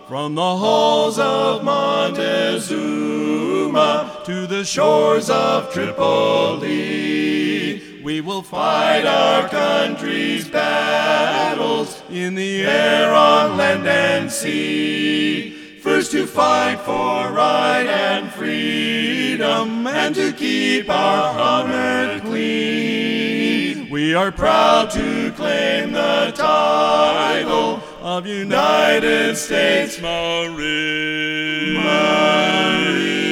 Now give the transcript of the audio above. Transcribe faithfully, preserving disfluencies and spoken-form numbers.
From the halls of Montezuma to the shores of Tripoli, we will fight our country's battles in the air, on land and sea. First to fight for right and freedom, and to keep our honor clean. We are proud to claim the title of United States Marine. Marine.